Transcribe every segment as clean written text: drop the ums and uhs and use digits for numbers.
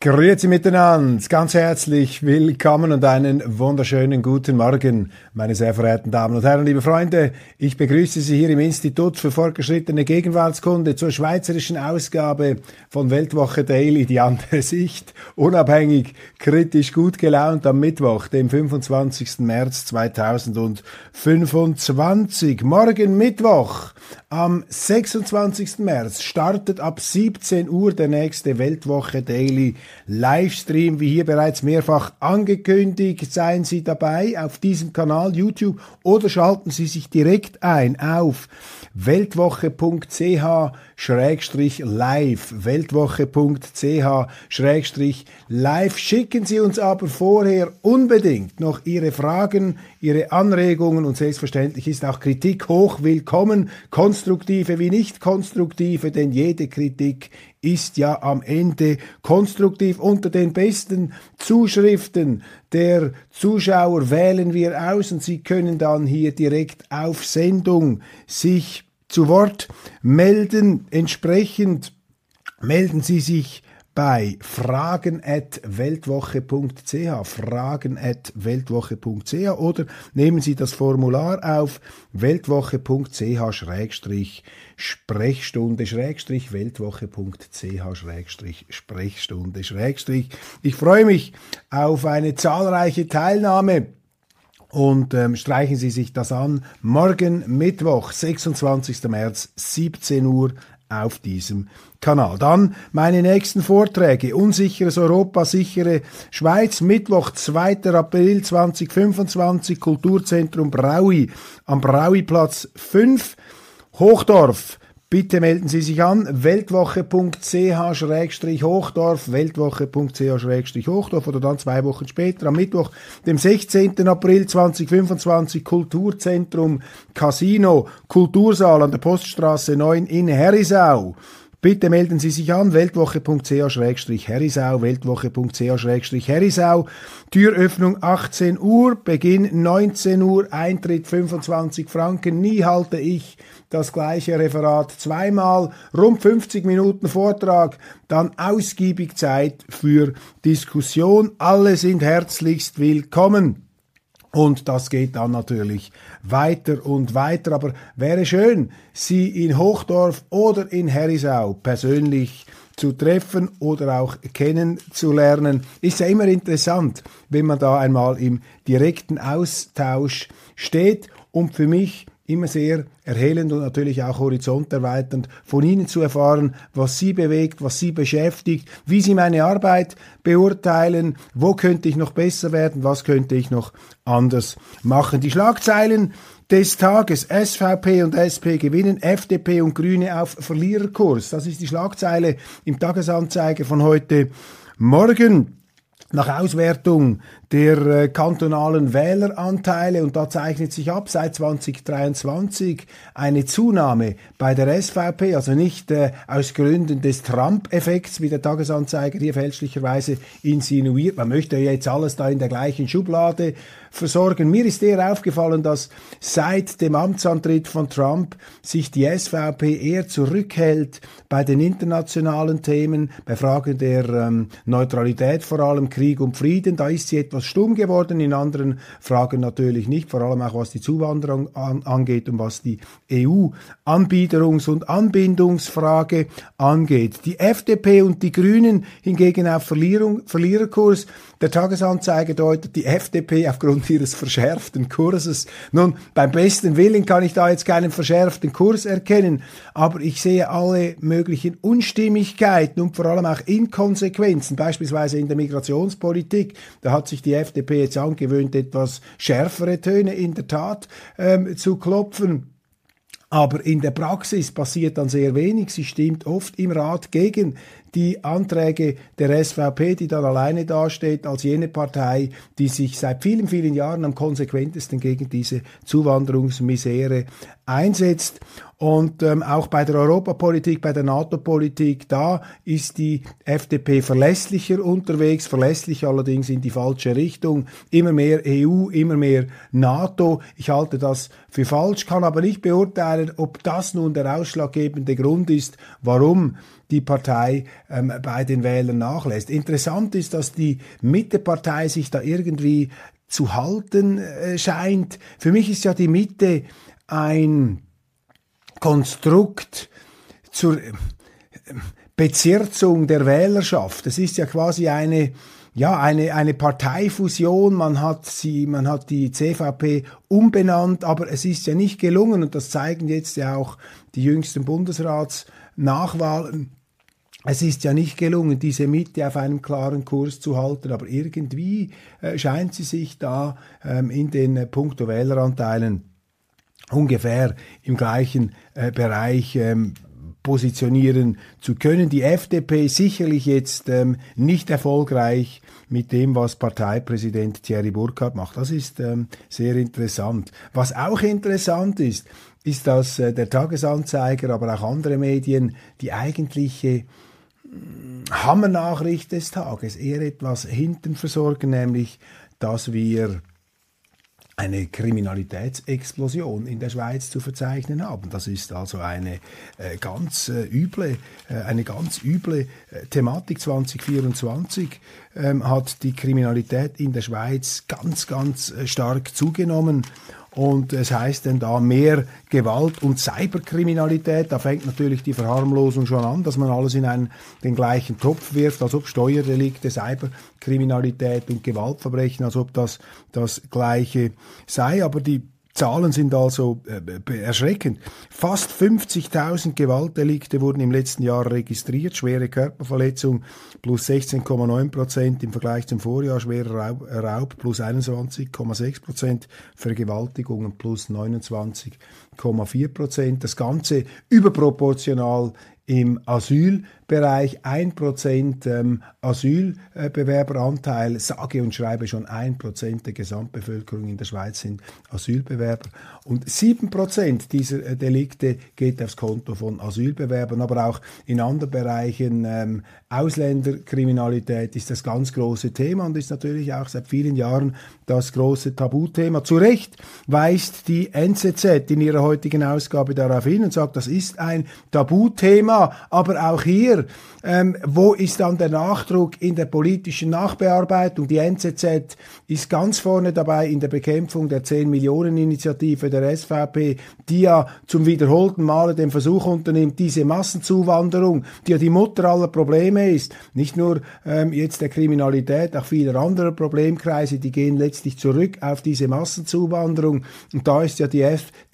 Grüezi miteinander, ganz herzlich willkommen und einen wunderschönen guten Morgen, meine sehr verehrten Damen und Herren, liebe Freunde. Ich begrüße Sie hier im Institut für fortgeschrittene Gegenwartskunde zur schweizerischen Ausgabe von Weltwoche Daily, die andere Sicht, unabhängig, kritisch, gut gelaunt am Mittwoch, dem 25. März 2025. Morgen Mittwoch, am 26. März, startet ab 17 Uhr der nächste Weltwoche Daily Livestream, wie hier bereits mehrfach angekündigt. Seien Sie dabei auf diesem Kanal YouTube oder schalten Sie sich direkt ein auf weltwoche.ch/live, weltwoche.ch/live. Schicken Sie uns aber vorher unbedingt noch Ihre Fragen, Ihre Anregungen und selbstverständlich ist auch Kritik hoch willkommen, konstruktive wie nicht konstruktive, denn jede Kritik ist ja am Ende konstruktiv. Unter den besten Zuschriften der Zuschauer wählen wir aus und Sie können dann hier direkt auf Sendung sich zu Wort melden. Entsprechend melden Sie sich bei fragen@weltwoche.ch, fragen@weltwoche.ch oder nehmen Sie das Formular auf weltwoche.ch/Sprechstunde, weltwoche.ch/Sprechstunde. Ich freue mich auf eine zahlreiche Teilnahme. Und streichen Sie sich das an. Morgen Mittwoch, 26. März, 17 Uhr auf diesem Kanal. Dann meine nächsten Vorträge. Unsicheres Europa, sichere Schweiz. Mittwoch, 2. April 2025, Kulturzentrum Braui am Brauiplatz 5, Hochdorf. Bitte melden Sie sich an, weltwoche.ch/Hochdorf, weltwoche.ch/Hochdorf oder dann 2 Wochen später, am Mittwoch, dem 16. April 2025, Kulturzentrum Casino, Kultursaal an der Poststraße 9 in Herisau. Bitte melden Sie sich an, weltwoche.ch/Herisau, weltwoche.ch/Herisau. Türöffnung 18 Uhr, Beginn 19 Uhr, Eintritt 25 Franken. Nie halte ich das gleiche Referat zweimal, rund 50 Minuten Vortrag, dann ausgiebig Zeit für Diskussion. Alle sind herzlichst willkommen. Und das geht dann natürlich weiter und weiter. Aber wäre schön, Sie in Hochdorf oder in Herisau persönlich zu treffen oder auch kennenzulernen. Ist ja immer interessant, wenn man da einmal im direkten Austausch steht. Und für mich immer sehr erhellend und natürlich auch horizonterweiternd, von Ihnen zu erfahren, was Sie bewegt, was Sie beschäftigt, wie Sie meine Arbeit beurteilen, wo könnte ich noch besser werden, was könnte ich noch anders machen. Die Schlagzeilen des Tages: SVP und SP gewinnen, FDP und Grüne auf Verliererkurs. Das ist die Schlagzeile im Tagesanzeiger von heute Morgen. Nach Auswertung der kantonalen Wähleranteile, und da zeichnet sich ab seit 2023 eine Zunahme bei der SVP, also nicht aus Gründen des Trump-Effekts, wie der Tagesanzeiger hier fälschlicherweise insinuiert. Man möchte ja jetzt alles da in der gleichen Schublade versorgen. Mir ist eher aufgefallen, dass seit dem Amtsantritt von Trump sich die SVP eher zurückhält bei den internationalen Themen, bei Fragen der Neutralität, vor allem Krieg und Frieden. Da ist sie etwas stumm geworden, in anderen Fragen natürlich nicht, vor allem auch was die Zuwanderung angeht und was die EU-Anbiederungs- und Anbindungsfrage angeht. Die FDP und die Grünen hingegen auf Verliererkurs. Der Tagesanzeiger deutet die FDP aufgrund ihres verschärften Kurses. Nun, beim besten Willen kann ich da jetzt keinen verschärften Kurs erkennen, aber ich sehe alle möglichen Unstimmigkeiten und vor allem auch Inkonsequenzen, beispielsweise in der Migrationspolitik. Da hat sich die FDP jetzt angewöhnt, etwas schärfere Töne in der Tat zu klopfen. Aber in der Praxis passiert dann sehr wenig. Sie stimmt oft im Rat gegen die Anträge der SVP, die dann alleine dasteht als jene Partei, die sich seit vielen, vielen Jahren am konsequentesten gegen diese Zuwanderungsmisere einsetzt. Und auch bei der Europapolitik, bei der NATO-Politik, da ist die FDP verlässlicher unterwegs, verlässlich allerdings in die falsche Richtung. Immer mehr EU, immer mehr NATO. Ich halte das für falsch, kann aber nicht beurteilen, ob das nun der ausschlaggebende Grund ist, warum die Partei bei den Wählern nachlässt. Interessant ist, dass die Mittepartei sich da irgendwie zu halten scheint. Für mich ist ja die Mitte ein Konstrukt zur Bezirzung der Wählerschaft. Es ist ja quasi eine Parteifusion. Man hat die CVP umbenannt, aber es ist ja nicht gelungen, und das zeigen jetzt ja auch die jüngsten Bundesratsnachwahlen. Es ist ja nicht gelungen, diese Mitte auf einem klaren Kurs zu halten, aber irgendwie scheint sie sich da in den puncto Wähleranteilen ungefähr im gleichen Bereich positionieren zu können. Die FDP sicherlich jetzt nicht erfolgreich mit dem, was Parteipräsident Thierry Burkhardt macht. Das ist sehr interessant. Was auch interessant ist, dass der Tagesanzeiger, aber auch andere Medien die eigentliche Hammernachricht des Tages eher etwas hinten versorgen, nämlich, dass wir eine Kriminalitätsexplosion in der Schweiz zu verzeichnen haben. Das ist also eine ganz üble Thematik. 2024 hat die Kriminalität in der Schweiz ganz stark zugenommen. Und es heißt denn da mehr Gewalt und Cyberkriminalität. Da fängt natürlich die Verharmlosung schon an, dass man alles in den gleichen Topf wirft, als ob Steuerdelikte, Cyberkriminalität und Gewaltverbrechen, als ob das Gleiche sei. Aber die Zahlen sind also erschreckend. Fast 50.000 Gewaltdelikte wurden im letzten Jahr registriert. Schwere Körperverletzung plus 16,9% im Vergleich zum Vorjahr. Schwerer Raub plus 21,6%. Vergewaltigungen plus 29,4%. Das Ganze überproportional im Asylbereich, 1% Asylbewerberanteil, sage und schreibe schon 1% der Gesamtbevölkerung in der Schweiz sind Asylbewerber. Und 7% dieser Delikte geht aufs Konto von Asylbewerbern, aber auch in anderen Bereichen Ausländerkriminalität ist das ganz große Thema und ist natürlich auch seit vielen Jahren das große Tabuthema. Zu Recht weist die NZZ in ihrer heutigen Ausgabe darauf hin und sagt, das ist ein Tabuthema. Aber auch hier, wo ist dann der Nachdruck in der politischen Nachbearbeitung? Die NZZ ist ganz vorne dabei in der Bekämpfung der 10-Millionen-Initiative der SVP, die ja zum wiederholten Male den Versuch unternimmt, diese Massenzuwanderung, die ja die Mutter aller Probleme ist, nicht nur jetzt der Kriminalität, auch vieler anderer Problemkreise, die gehen letztlich zurück auf diese Massenzuwanderung. Und da ist ja die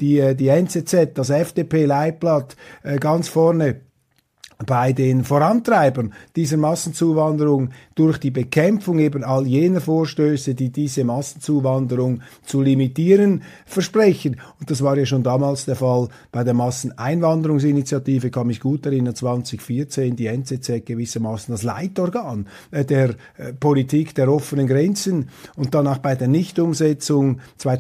NZZ, das FDP-Leitblatt, ganz vorne bei den Vorantreibern dieser Massenzuwanderung durch die Bekämpfung eben all jener Vorstöße, die diese Massenzuwanderung zu limitieren versprechen. Und das war ja schon damals der Fall bei der Masseneinwanderungsinitiative, kann mich gut erinnern, 2014, die NZZ gewissermaßen das Leitorgan der Politik der offenen Grenzen. Und dann auch bei der Nichtumsetzung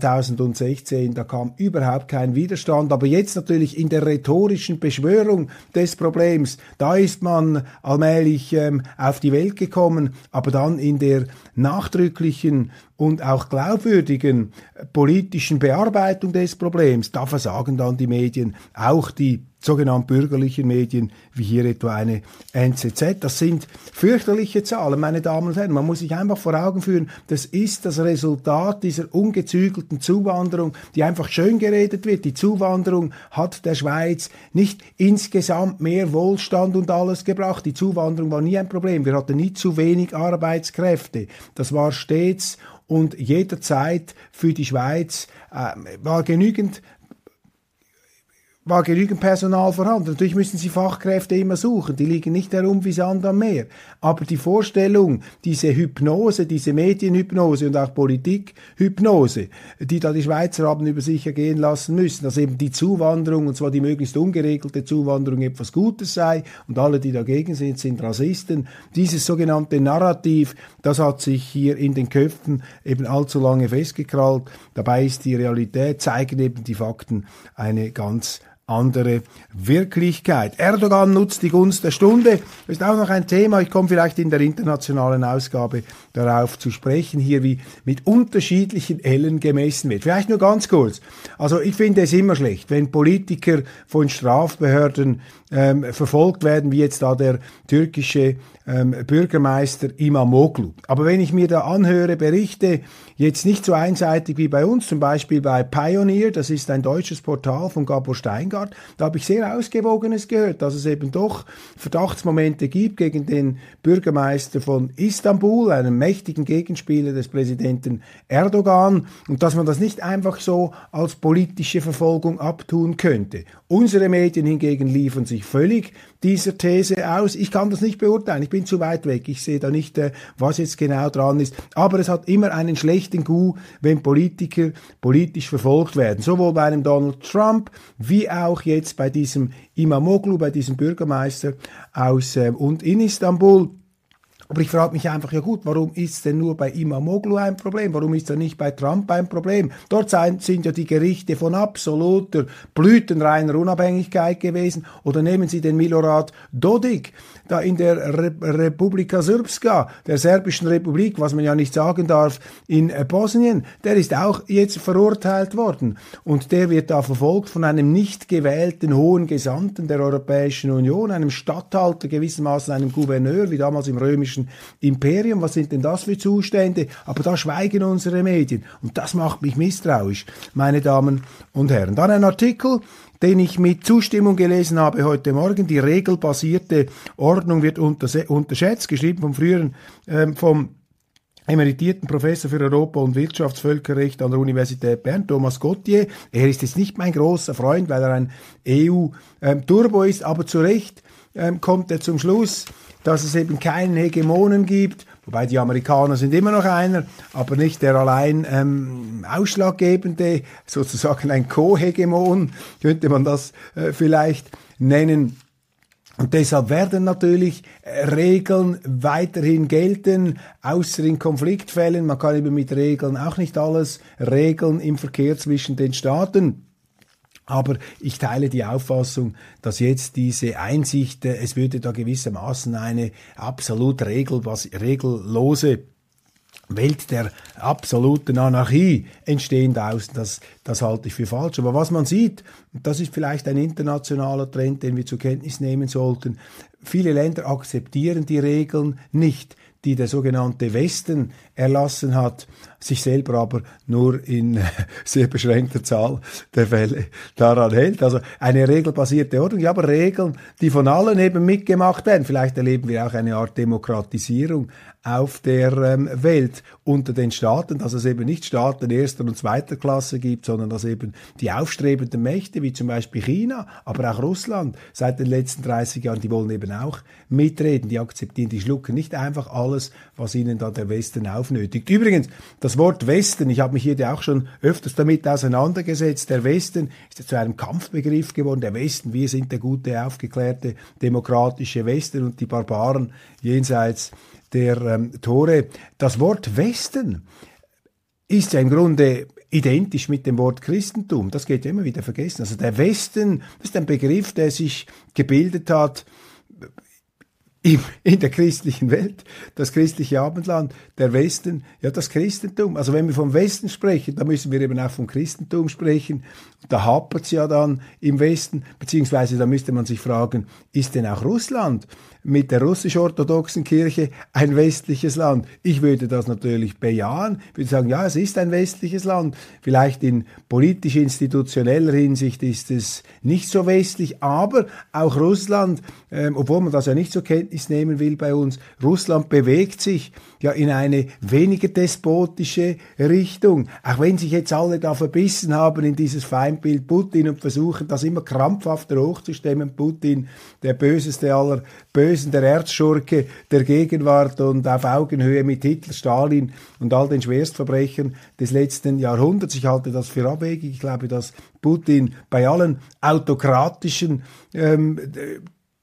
2016, da kam überhaupt kein Widerstand. Aber jetzt natürlich in der rhetorischen Beschwörung des Problems, da ist man allmählich auf die Welt gekommen, aber dann in der nachdrücklichen und auch glaubwürdigen politischen Bearbeitung des Problems, da versagen dann die Medien, auch die sogenannten bürgerlichen Medien, wie hier etwa eine NZZ. Das sind fürchterliche Zahlen, meine Damen und Herren. Man muss sich einfach vor Augen führen, das ist das Resultat dieser ungezügelten Zuwanderung, die einfach schön geredet wird. Die Zuwanderung hat der Schweiz nicht insgesamt mehr Wohlstand und alles gebracht. Die Zuwanderung war nie ein Problem. Wir hatten nie zu wenig Arbeitskräfte. Das war stets und jederzeit für die Schweiz war genügend Personal vorhanden. Natürlich müssen Sie Fachkräfte immer suchen, die liegen nicht herum wie Sand am Meer. Aber die Vorstellung, diese Hypnose, diese Medienhypnose und auch Politikhypnose, die da die Schweizer haben über sich ergehen lassen müssen, dass eben die Zuwanderung, und zwar die möglichst ungeregelte Zuwanderung, etwas Gutes sei und alle, die dagegen sind Rassisten. Dieses sogenannte Narrativ, das hat sich hier in den Köpfen eben allzu lange festgekrallt. Dabei ist die Realität, zeigen eben die Fakten eine ganz andere Wirklichkeit. Erdogan nutzt die Gunst der Stunde. Das ist auch noch ein Thema. Ich komme vielleicht in der internationalen Ausgabe darauf zu sprechen, hier wie mit unterschiedlichen Ellen gemessen wird. Vielleicht nur ganz kurz. Also ich finde es immer schlecht, wenn Politiker von Strafbehörden verfolgt werden, wie jetzt da der türkische Bürgermeister Imamoglu. Aber wenn ich mir da anhöre, Berichte, jetzt nicht so einseitig wie bei uns, zum Beispiel bei Pioneer, das ist ein deutsches Portal von Gabor Steingart, da habe ich sehr Ausgewogenes gehört, dass es eben doch Verdachtsmomente gibt gegen den Bürgermeister von Istanbul, einem mächtigen Gegenspieler des Präsidenten Erdogan, und dass man das nicht einfach so als politische Verfolgung abtun könnte. Unsere Medien hingegen liefern sich völlig dieser These aus. Ich kann das nicht beurteilen, ich bin zu weit weg, ich sehe da nicht, was jetzt genau dran ist, aber es hat immer einen schlechten Goût, wenn Politiker politisch verfolgt werden, sowohl bei einem Donald Trump, wie auch jetzt bei diesem Imamoglu, bei diesem Bürgermeister aus und in Istanbul. Aber ich frage mich einfach, ja gut, warum ist denn nur bei Imamoglu ein Problem? Warum ist er nicht bei Trump ein Problem? Dort sind ja die Gerichte von absoluter, blütenreiner Unabhängigkeit gewesen. Oder nehmen Sie den Milorad Dodik, da in der Republika Srpska, der serbischen Republik, was man ja nicht sagen darf, in Bosnien, der ist auch jetzt verurteilt worden. Und der wird da verfolgt von einem nicht gewählten hohen Gesandten der Europäischen Union, einem Statthalter, gewissermaßen einem Gouverneur, wie damals im römischen Imperium. Was sind denn das für Zustände? Aber da schweigen unsere Medien. Und das macht mich misstrauisch, meine Damen und Herren. Dann ein Artikel, den ich mit Zustimmung gelesen habe heute Morgen. Die regelbasierte Ordnung wird unterschätzt, geschrieben vom emeritierten Professor für Europa- und Wirtschaftsvölkerrecht an der Universität Bern, Thomas Gauthier. Er ist jetzt nicht mein großer Freund, weil er ein EU-Turbo ist, aber zu Recht kommt er zum Schluss, dass es eben keinen Hegemonen gibt, wobei die Amerikaner sind immer noch einer, aber nicht der allein ausschlaggebende, sozusagen ein Co-Hegemon, könnte man das vielleicht nennen. Und deshalb werden natürlich Regeln weiterhin gelten, außer in Konfliktfällen. Man kann eben mit Regeln auch nicht alles regeln im Verkehr zwischen den Staaten. Aber ich teile die Auffassung, dass jetzt diese Einsicht, es würde da gewissermaßen eine absolut regellose Welt der absoluten Anarchie entstehen daraus, das halte ich für falsch. Aber was man sieht, und das ist vielleicht ein internationaler Trend, den wir zur Kenntnis nehmen sollten, viele Länder akzeptieren die Regeln nicht, die der sogenannte Westen erlassen hat, sich selber aber nur in sehr beschränkter Zahl der Fälle daran hält. Also eine regelbasierte Ordnung, ja, aber Regeln, die von allen eben mitgemacht werden. Vielleicht erleben wir auch eine Art Demokratisierung auf der Welt unter den Staaten, dass es eben nicht Staaten erster und zweiter Klasse gibt, sondern dass eben die aufstrebenden Mächte, wie zum Beispiel China, aber auch Russland, seit den letzten 30 Jahren, die wollen eben auch mitreden, die akzeptieren, die schlucken nicht einfach alles, was ihnen da der Westen aufnötigt. Übrigens, das Wort Westen, ich habe mich hier ja auch schon öfters damit auseinandergesetzt, der Westen ist ja zu einem Kampfbegriff geworden, der Westen, wir sind der gute, aufgeklärte, demokratische Westen und die Barbaren jenseits der Tore. Das Wort Westen ist ja im Grunde identisch mit dem Wort Christentum. Das geht ja immer wieder vergessen. Also der Westen, das ist ein Begriff, der sich gebildet hat in der christlichen Welt, das christliche Abendland, der Westen, ja das Christentum. Also wenn wir vom Westen sprechen, dann müssen wir eben auch vom Christentum sprechen. Da hapert es ja dann im Westen, beziehungsweise da müsste man sich fragen, ist denn auch Russland mit der russisch-orthodoxen Kirche ein westliches Land? Ich würde das natürlich bejahen, ich würde sagen, ja, es ist ein westliches Land. Vielleicht in politisch-institutioneller Hinsicht ist es nicht so westlich, aber auch Russland, obwohl man das ja nicht zur Kenntnis nehmen will bei uns, Russland bewegt sich ja in eine weniger despotische Richtung. Auch wenn sich jetzt alle da verbissen haben in dieses Feindbild Putin und versuchen, das immer krampfhafter hochzustemmen. Putin, der böseste aller Bösen, der Erzschurke der Gegenwart und auf Augenhöhe mit Hitler, Stalin und all den Schwerstverbrechern des letzten Jahrhunderts. Ich halte das für abwegig. Ich glaube, dass Putin bei allen autokratischen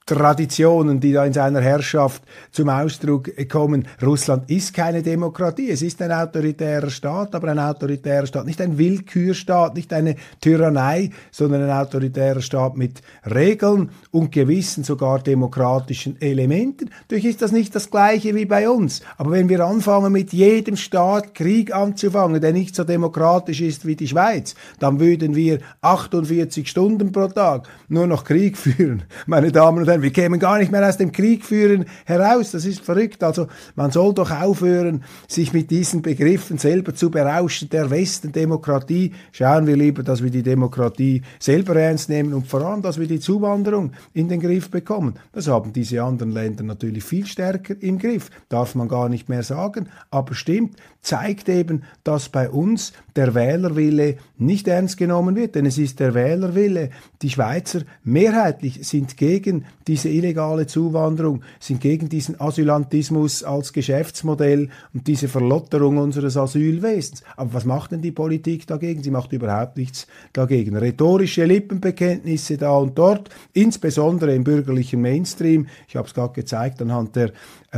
Traditionen, die da in seiner Herrschaft zum Ausdruck kommen. Russland ist keine Demokratie, es ist ein autoritärer Staat, aber ein autoritärer Staat, nicht ein Willkürstaat, nicht eine Tyrannei, sondern ein autoritärer Staat mit Regeln und gewissen sogar demokratischen Elementen. Natürlich ist das nicht das Gleiche wie bei uns, aber wenn wir anfangen, mit jedem Staat Krieg anzufangen, der nicht so demokratisch ist wie die Schweiz, dann würden wir 48 Stunden pro Tag nur noch Krieg führen. Meine Damen und Herren, wir kämen gar nicht mehr aus dem Krieg führen heraus. Das ist verrückt. Also man soll doch aufhören, sich mit diesen Begriffen selber zu berauschen. Der Westen, Demokratie. Schauen wir lieber, dass wir die Demokratie selber ernst nehmen und vor allem, dass wir die Zuwanderung in den Griff bekommen. Das haben diese anderen Länder natürlich viel stärker im Griff. Darf man gar nicht mehr sagen. Aber stimmt, zeigt eben, dass bei uns der Wählerwille nicht ernst genommen wird. Denn es ist der Wählerwille. Die Schweizer mehrheitlich sind gegen diese illegale Zuwanderung, sind gegen diesen Asylantismus als Geschäftsmodell und diese Verlotterung unseres Asylwesens. Aber was macht denn die Politik dagegen? Sie macht überhaupt nichts dagegen. Rhetorische Lippenbekenntnisse da und dort, insbesondere im bürgerlichen Mainstream. Ich habe es gerade gezeigt anhand der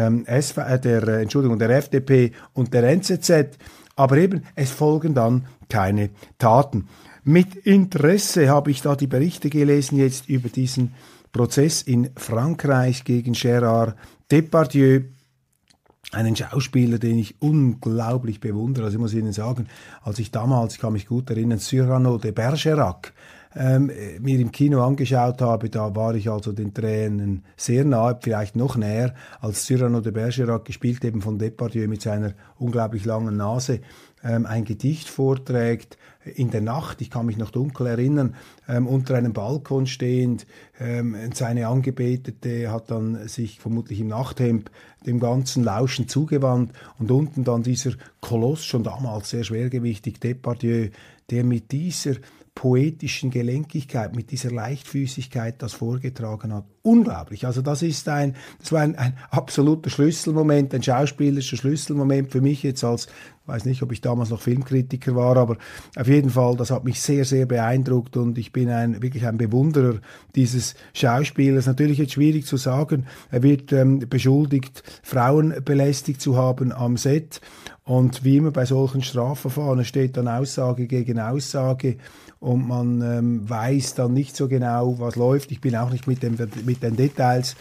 FDP und der NZZ. Aber eben, es folgen dann keine Taten. Mit Interesse habe ich da die Berichte gelesen jetzt über diesen Prozess in Frankreich gegen Gérard Depardieu, einen Schauspieler, den ich unglaublich bewundere. Also ich muss Ihnen sagen, als ich damals, ich kann mich gut erinnern, Cyrano de Bergerac mir im Kino angeschaut habe, da war ich also den Tränen sehr nahe, vielleicht noch näher, als Cyrano de Bergerac, gespielt eben von Depardieu mit seiner unglaublich langen Nase, ein Gedicht vorträgt, in der Nacht, ich kann mich noch dunkel erinnern, unter einem Balkon stehend, seine Angebetete hat dann sich vermutlich im Nachthemd dem ganzen Lauschen zugewandt und unten dann dieser Koloss, schon damals sehr schwergewichtig, Depardieu, der mit dieser poetischen Gelenkigkeit, mit dieser Leichtfüßigkeit das vorgetragen hat. Unglaublich. Also das war ein absoluter Schlüsselmoment, ein schauspielerischer Schlüsselmoment für mich jetzt als, weiß nicht, ob ich damals noch Filmkritiker war, aber auf jeden Fall, das hat mich sehr, sehr beeindruckt und ich bin wirklich ein Bewunderer dieses Schauspielers. Natürlich jetzt schwierig zu sagen, er wird beschuldigt, Frauen belästigt zu haben am Set und wie immer bei solchen Strafverfahren steht dann Aussage gegen Aussage und man weiß dann nicht so genau, was läuft. Ich bin auch nicht mit den Details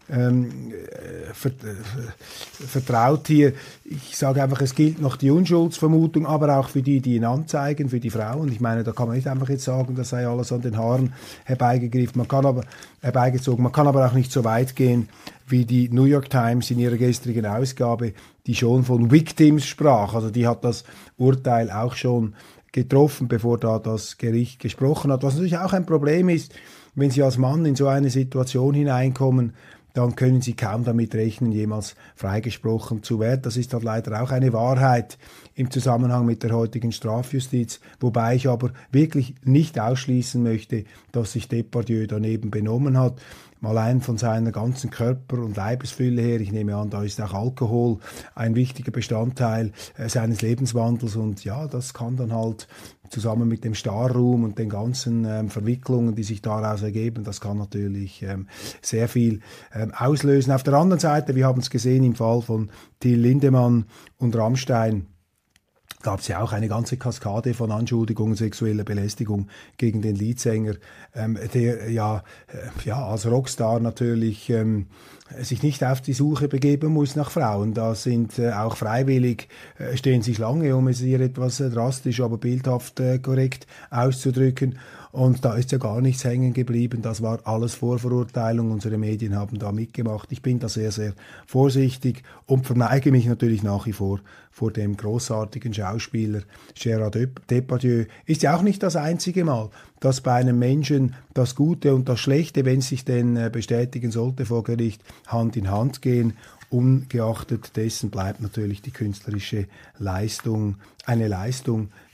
vertraut hier. Ich sage einfach, es gilt noch die Unschuldsvermutung, aber auch für die ihn anzeigen, für die Frauen. Ich meine, da kann man nicht einfach jetzt sagen, das sei alles an den Haaren herbeigezogen. Man kann aber auch nicht so weit gehen, wie die New York Times in ihrer gestrigen Ausgabe, die schon von Victims sprach. Also die hat das Urteil auch schon getroffen, bevor da das Gericht gesprochen hat. Was natürlich auch ein Problem ist, wenn Sie als Mann in so eine Situation hineinkommen, dann können Sie kaum damit rechnen, jemals freigesprochen zu werden. Das ist halt leider auch eine Wahrheit im Zusammenhang mit der heutigen Strafjustiz, wobei ich aber wirklich nicht ausschließen möchte, dass sich Depardieu daneben benommen hat. Allein von seiner ganzen Körper- und Leibesfülle her, ich nehme an, da ist auch Alkohol ein wichtiger Bestandteil seines Lebenswandels und ja, das kann dann halt zusammen mit dem Starruhm und den ganzen Verwicklungen, die sich daraus ergeben, das kann natürlich sehr viel auslösen. Auf der anderen Seite, wir haben es gesehen im Fall von Till Lindemann und Rammstein, gab es ja auch eine ganze Kaskade von Anschuldigungen sexueller Belästigung gegen den Leadsänger, der als Rockstar natürlich sich nicht auf die Suche begeben muss nach Frauen. Da sind auch freiwillig, stehen sich Schlange, um es hier etwas drastisch, aber bildhaft korrekt auszudrücken. Und da ist ja gar nichts hängen geblieben. Das war alles Vorverurteilung. Unsere Medien haben da mitgemacht. Ich bin da sehr, sehr vorsichtig und verneige mich natürlich nach wie vor dem großartigen Schauspieler Gérard Depardieu. Ist ja auch nicht das einzige Mal, dass bei einem Menschen das Gute und das Schlechte, wenn es sich denn bestätigen sollte vor Gericht, Hand in Hand gehen. Ungeachtet dessen bleibt natürlich die künstlerische Leistung eine Leistung,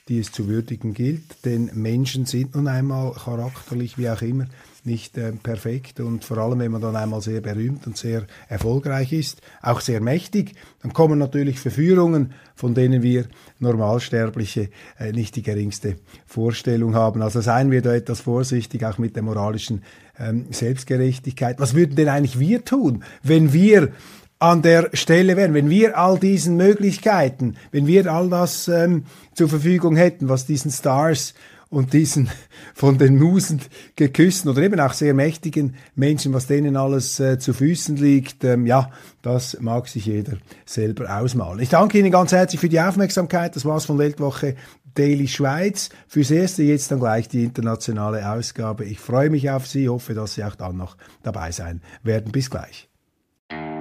die es zu würdigen gilt. Denn Menschen sind nun einmal charakterlich, wie auch immer, nicht perfekt, und vor allem, wenn man dann einmal sehr berühmt und sehr erfolgreich ist, auch sehr mächtig, dann kommen natürlich Verführungen, von denen wir Normalsterbliche nicht die geringste Vorstellung haben. Also seien wir da etwas vorsichtig, auch mit der moralischen Selbstgerechtigkeit. Was würden denn eigentlich wir tun, wenn wir an der Stelle wären, wenn wir all diesen Möglichkeiten, wenn wir all das zur Verfügung hätten, was diesen Stars und diesen von den Musen geküssten oder eben auch sehr mächtigen Menschen, was denen alles zu Füßen liegt, ja, das mag sich jeder selber ausmalen. Ich danke Ihnen ganz herzlich für die Aufmerksamkeit. Das war's von Weltwoche Daily Schweiz. Fürs Erste jetzt dann gleich die internationale Ausgabe. Ich freue mich auf Sie, hoffe, dass Sie auch dann noch dabei sein werden. Bis gleich.